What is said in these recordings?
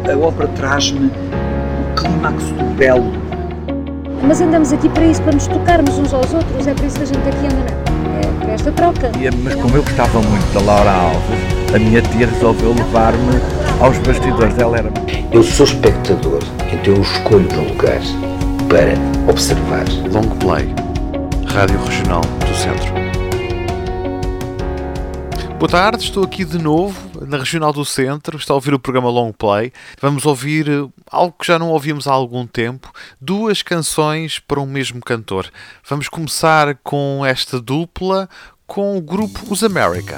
A ópera traz-me o clímax do belo. Mas andamos aqui para isso, para nos tocarmos uns aos outros, é por isso que a gente aqui anda, é para esta troca. Mas como eu gostava muito da Laura Alves, a minha tia resolveu levar-me aos bastidores. Ela era... Eu sou espectador, então eu escolho um lugar para observar. Long Play, Rádio Regional do Centro. Boa tarde, estou aqui de novo na Regional do Centro, está a ouvir o programa Long Play. Vamos ouvir algo que já não ouvimos há algum tempo, 2 canções para um mesmo cantor. Vamos começar com esta dupla, com o grupo Os America.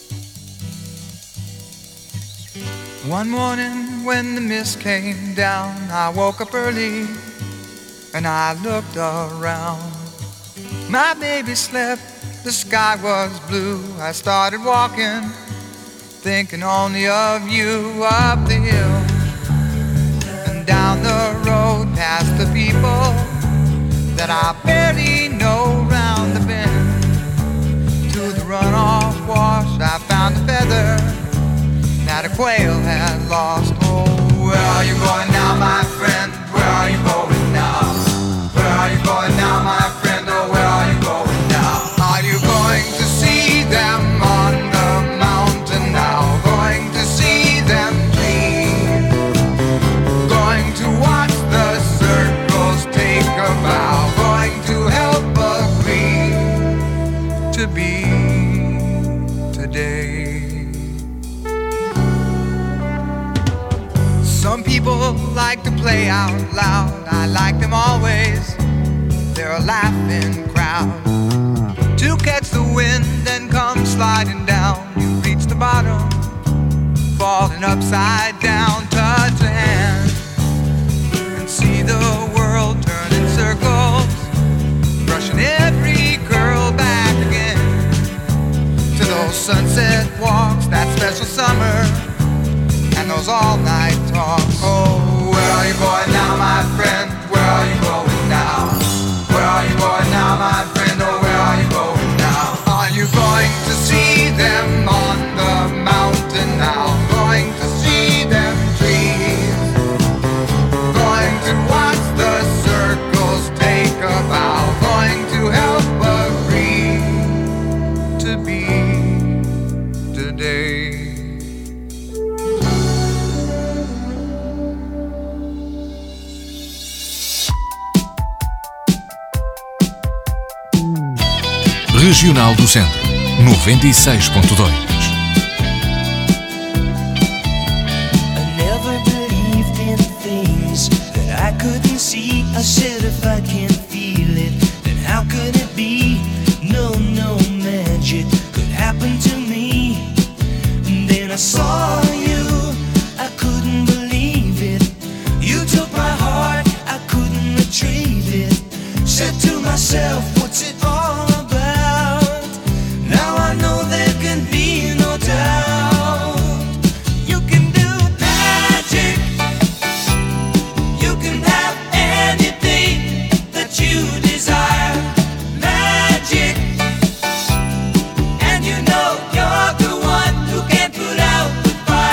One morning when the mist came down, I woke up early and I looked around. My baby slept, the sky was blue. I started walking, thinking only of you. Up the hill and down the road, past the people that I barely know. Round the bend to the runoff wash, I found a feather that a quail had lost. Oh, where are you going now, my friend? Where are you going now? Where are you going now, my friend? Oh, where are you going now? Are you going to see them on the mountain now? Going to see them dream? Going to watch the circles take a bow? Going to help agree to be today? Some people like to play out loud. I like them always. They're a laughing crowd. To catch the wind and come sliding down. You reach the bottom, falling upside down. Touch a hand and see the world turn in circles, brushing every curl back again to those sunset walks, that special summer, and those all-night talks. Oh, where are you going now, my friend? Where are you going now? Where are you going now, my friend? Oh, where are you going now? Are you going to see them on the mountain now? Going to see them trees? Going to watch the circles take a bow? Going to help agree to be today? Regional do Centro, 96.2. I never believed in things that I couldn't see. I said if I can't feel it, then how could it be? No magic could happen to me. And then I saw you, I couldn't believe it. You took my heart, I couldn't retrieve it. Said to myself, what's it all about? Now I know there can be no doubt. You can do magic. You can have anything that you desire. Magic. And you know you're the one who can put out the fire.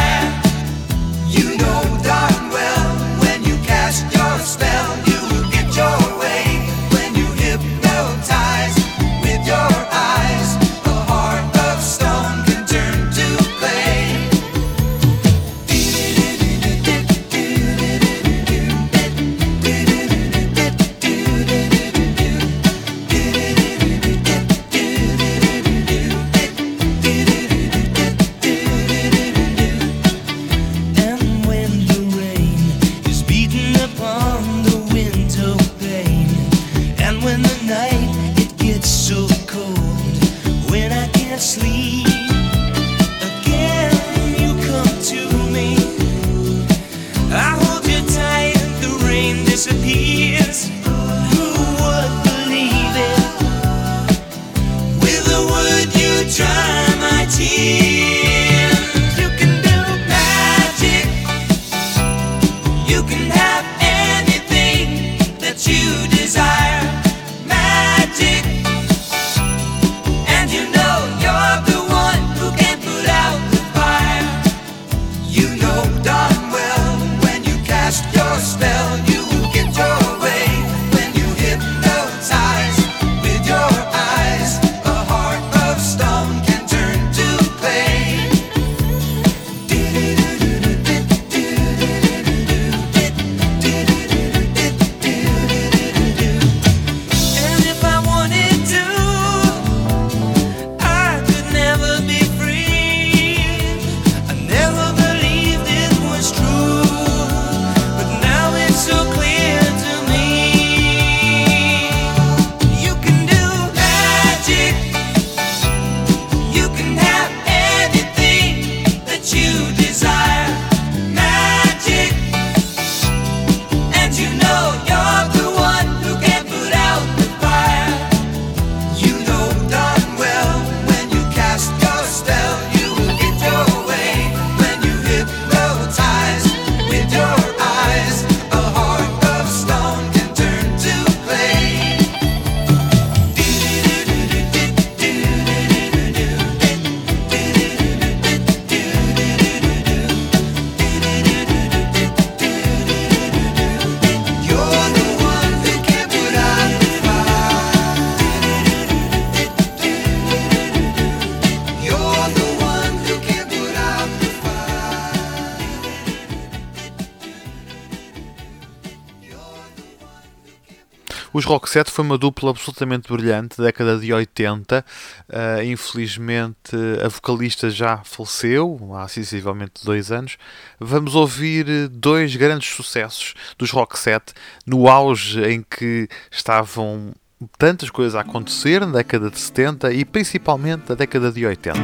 Os Roxette foi uma dupla absolutamente brilhante, década de 80. Infelizmente a vocalista já faleceu há sensivelmente 2 anos. Vamos ouvir 2 grandes sucessos dos Roxette no auge em que estavam tantas coisas a acontecer na década de 70 e principalmente na década de 80.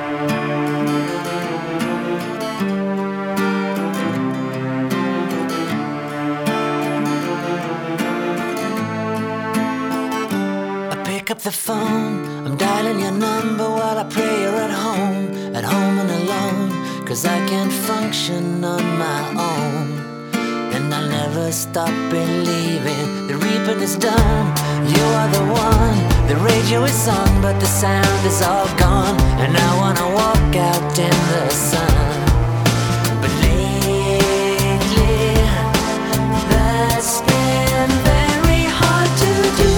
Pick up the phone, I'm dialing your number while I pray you're at home and alone, 'cause I can't function on my own. And I'll never stop believing the reaping is done. You are the one, the radio is on, but the sound is all gone. And I wanna walk out in the sun. But lately, that's been very hard to do.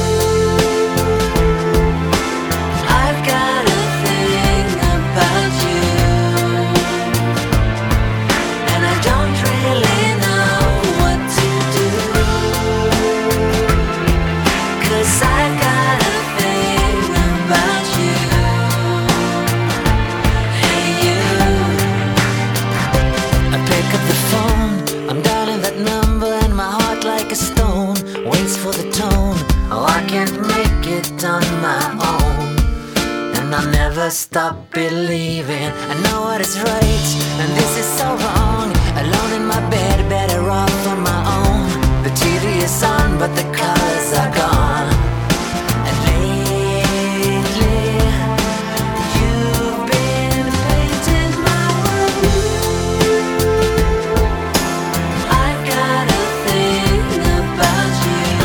I'll never stop believing I know what is right and this is so wrong. Alone in my bed, better off on my own. The TV is on but the colors are gone. And lately you've been painting my world blue. I've got a thing about you,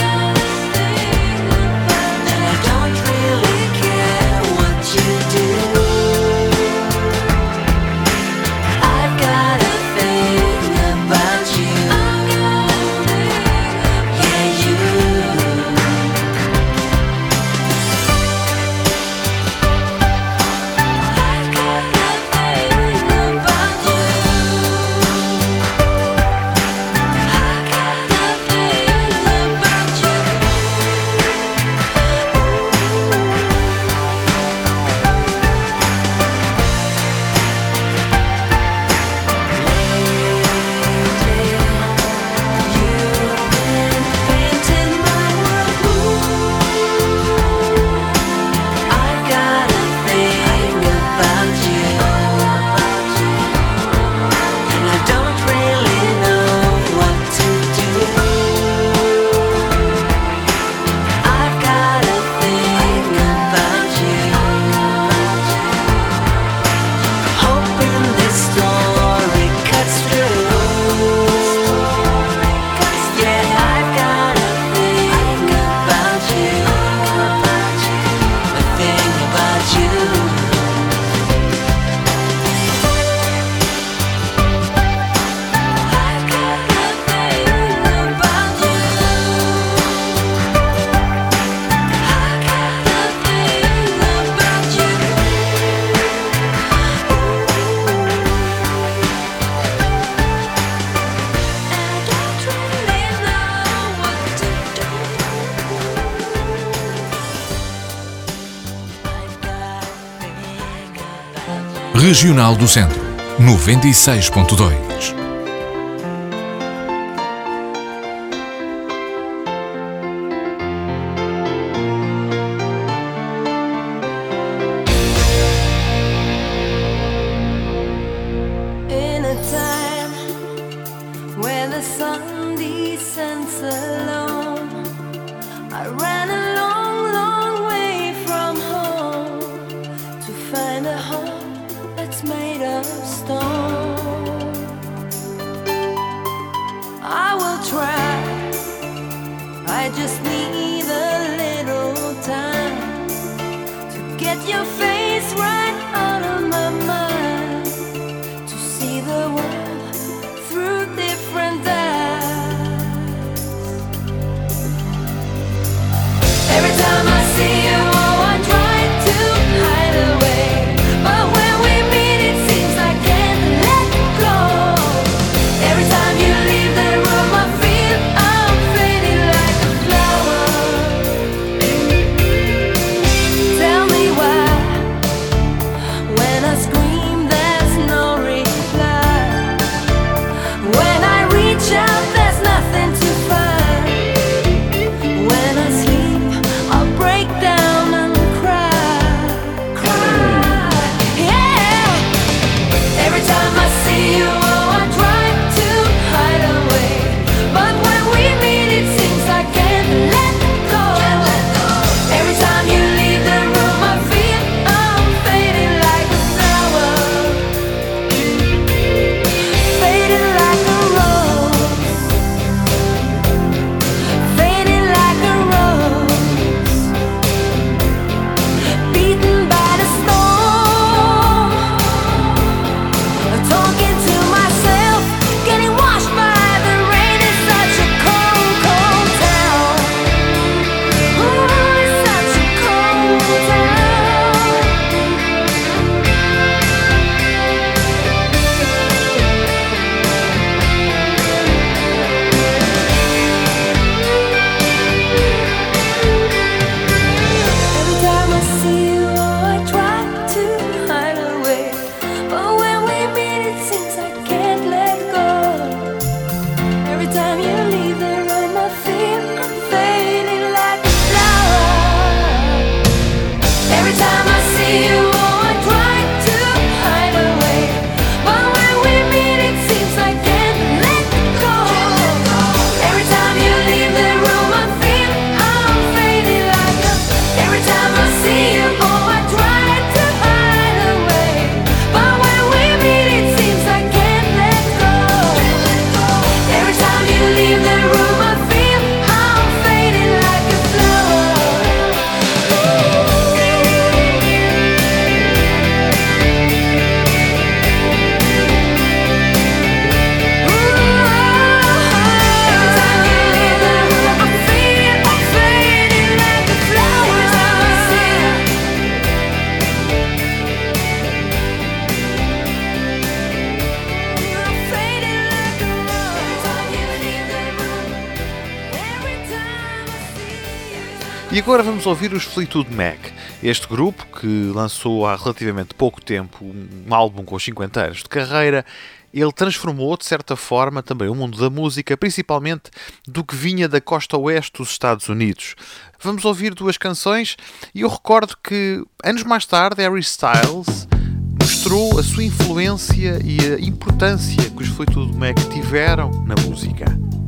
and I don't really care what you do. I've got a thing about you. Yeah, you. I've got a thing about you. I've got a thing about you. Regional do Centro, 96.2. In a time where the sun descends alone, I ran a long, long way from home to find a home that's made of stone. I will try, I just need a little time to get your face right out of my mind, to see the world through different eyes. E agora vamos ouvir os Fleetwood Mac, este grupo que lançou há relativamente pouco tempo um álbum com 50 anos de carreira. Ele transformou, de certa forma, também o mundo da música, principalmente do que vinha da costa oeste dos Estados Unidos. Vamos ouvir duas canções e eu recordo que, anos mais tarde, Harry Styles mostrou a sua influência e a importância que os Fleetwood Mac tiveram na música.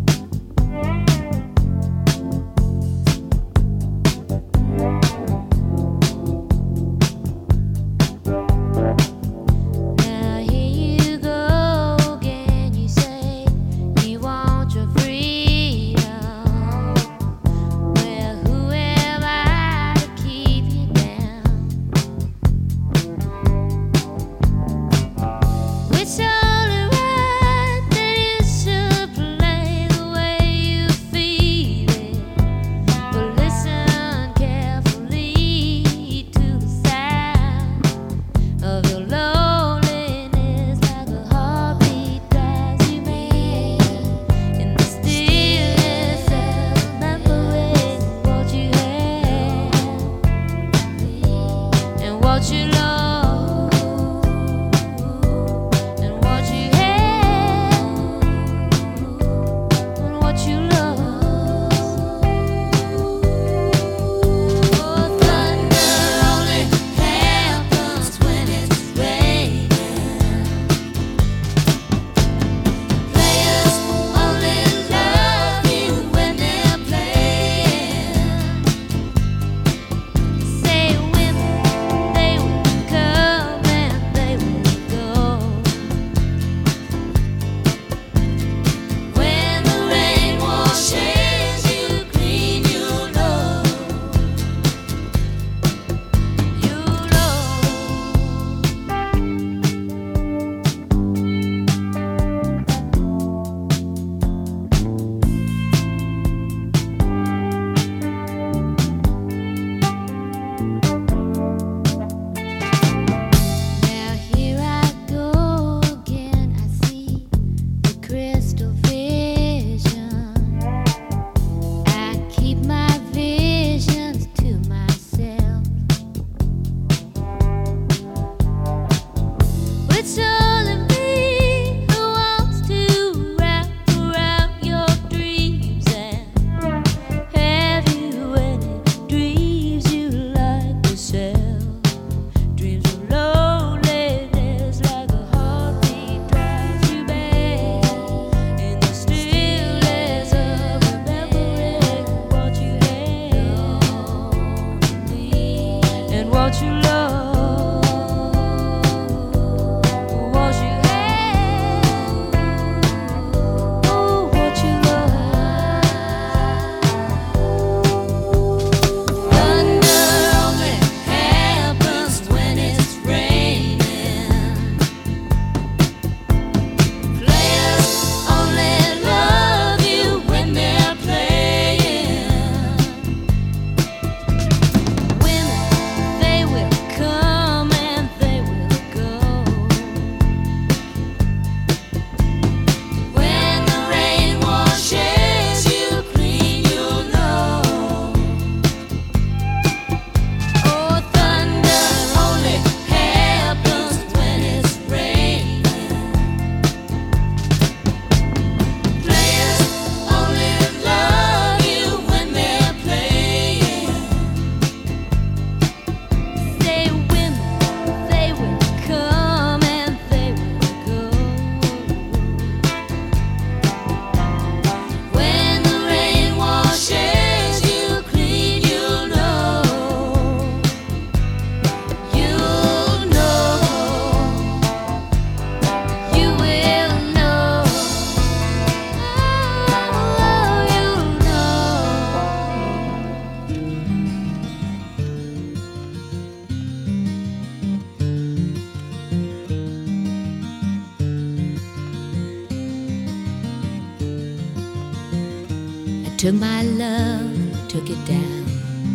Took my love, took it down.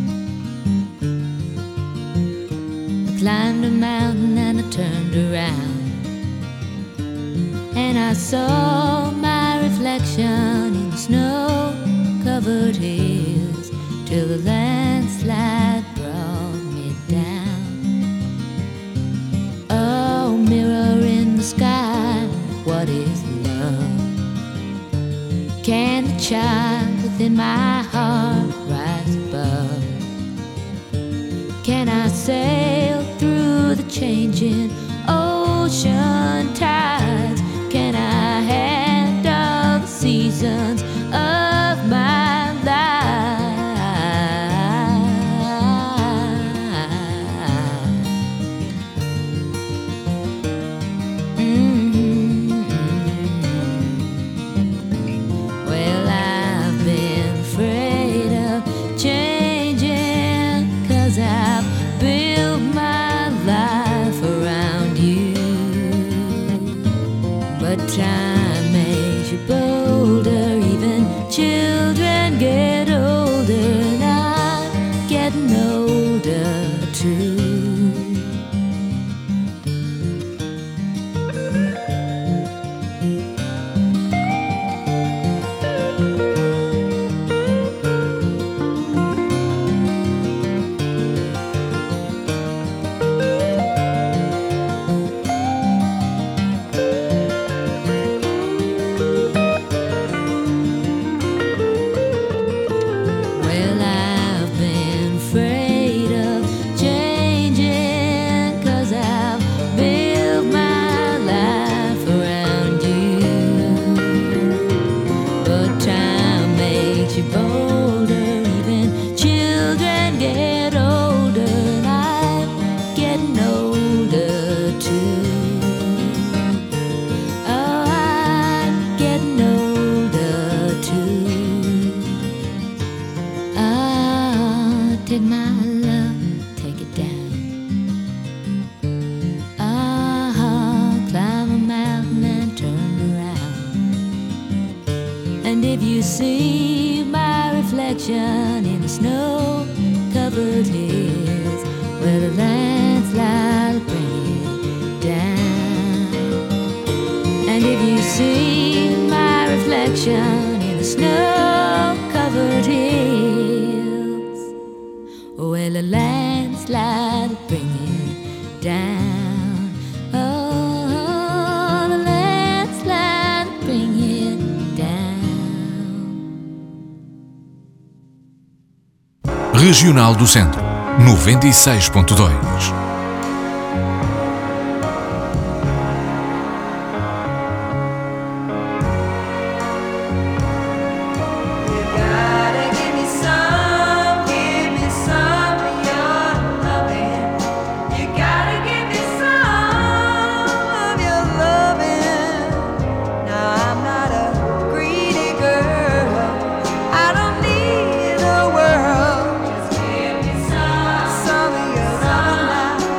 I climbed a mountain and I turned around, and I saw my reflection in snow-covered hills till the land landslide brought me down. Oh, mirror in the sky, what is love? Can the child within my heart rise above? Can I sail through the changing ocean tides? Can I handle the seasons of my life? Well, I've been afraid of changing, 'cause I've built my life around you. But time makes you bolder, even children get older, and I'm getting older too. Well, I've been afraid of changing, 'cause I've built my life around you. But time makes you bolder, even children get older, and I'm getting older too. Oh, I'm getting older too. Ah, take my love, take it down. Ah, climb a mountain and turn around. And if you see my reflection in the snow-covered hills, well, the landslide will bring it down. And if you see my reflection in the snow-covered hills, well, a landslide will bring it down. Oh, the landslide will bring it down. Regional do Centro, 96.2. Some of your love.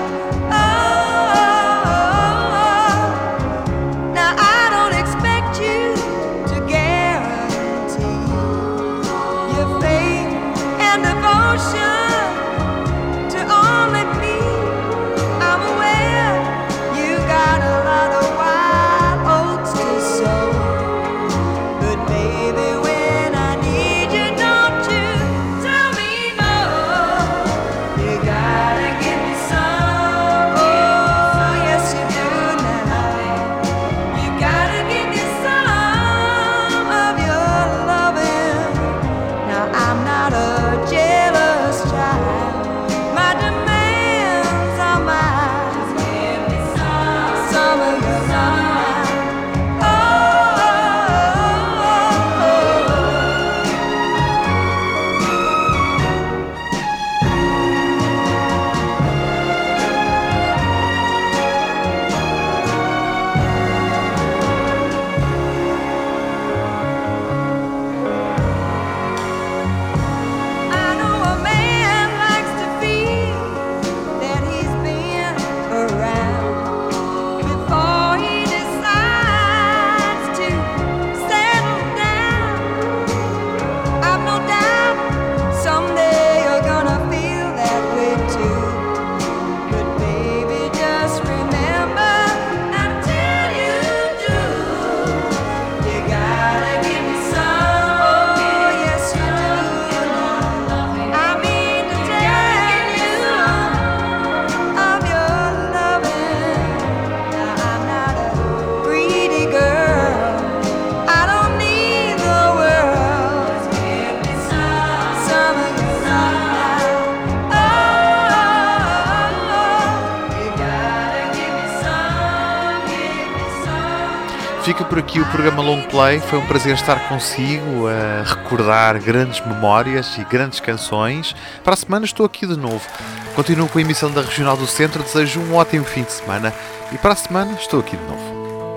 Fica por aqui o programa Long Play. Foi um prazer estar consigo a recordar grandes memórias e grandes canções. Para a semana estou aqui de novo. Continuo com a emissão da Regional do Centro. Desejo um ótimo fim de semana. E para a semana estou aqui de novo.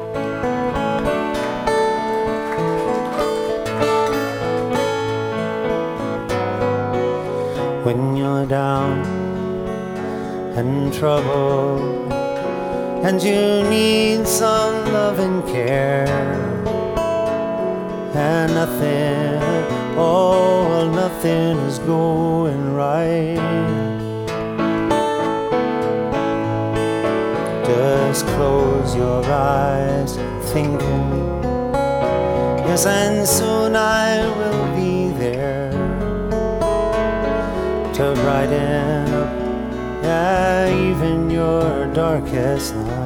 When you're down and trouble and you need some love and care, and nothing, oh, nothing is going right, just close your eyes thinking, yes, and soon I will be there to brighten up, yeah, even your darkest night.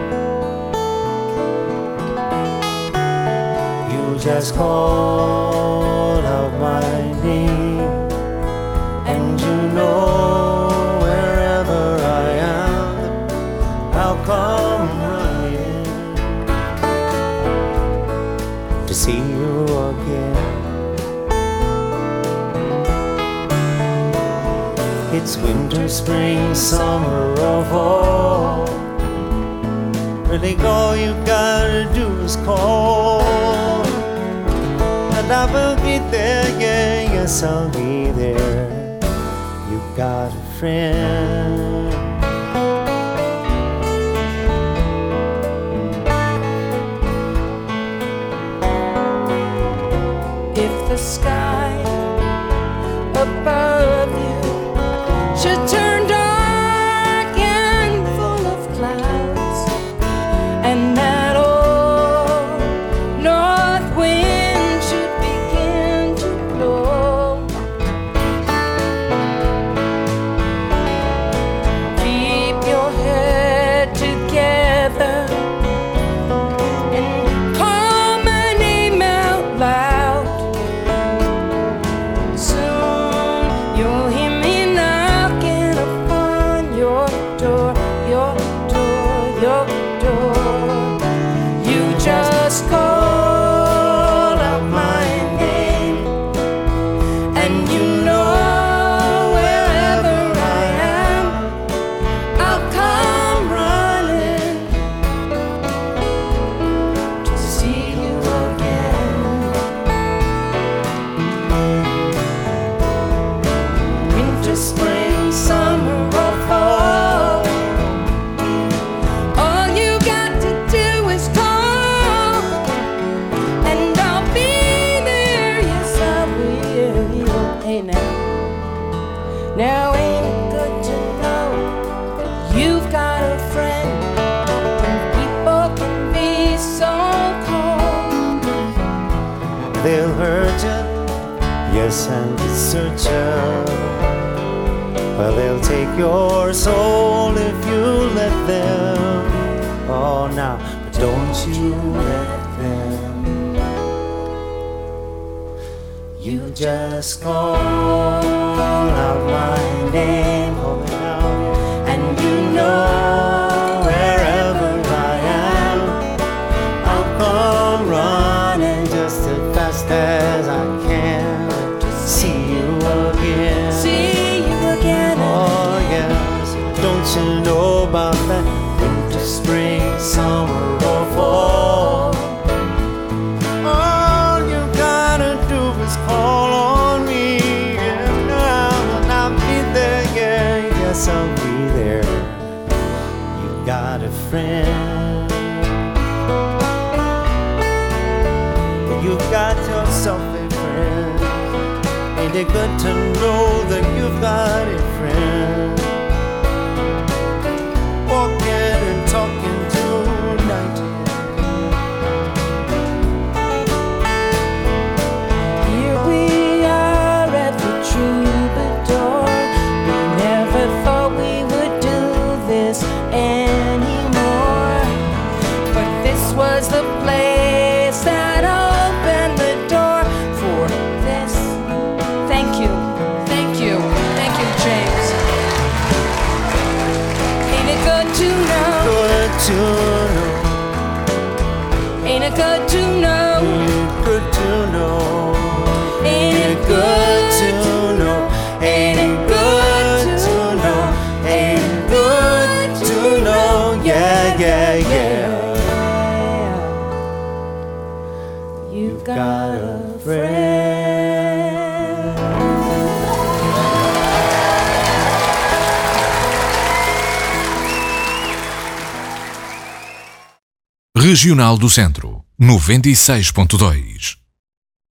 You just call out my name, and you know wherever I am, I'll come running to see you again. It's winter, spring, summer, or fall. Really all you gotta do is call, and I will be there, yeah, yes I'll be there. You got a friend. If the sky above you should turn dark and full of clouds, and that old north wind should begin to blow, keep your head together and call my name out loud. Soon you'll hear me knocking upon your door, your door, your door. You just call out my name, and you know wherever I am, I'll come running to see you again. Winter, spring, summer, or fall, all you got to do is call, and I'll be there, yes I will. Hey now ain't it good to know that you've got a friend when people can be so cold? They'll hurt you, yes, and desert you. Well, they'll take your soul if you let them. Oh, now, but don't you let them. You just call out my name, call it out, and you know wherever I am, I'll come running just as fast as I can to see you again. See you again. Oh yes, don't you know about that winter, spring, summer, or fall? All you gotta do is call on me, and I'll be there, yeah, yes I'll be there. You got a friend. You've got yourself a friend. Ain't it good to know that you've got a friend? Walking and talking tonight. Here we are at the Troubadour. We never thought we would do this anymore, but this was the place that opened the door for this. Thank you, thank you, thank you, James. Ain't it good to know? Good to know. Ain't it good to know? Good to know. Ain't it good to know? Ain't it good to know? Ain't it good to know? Yeah, yeah, yeah. You've got a friend. Regional do Centro, 96.2.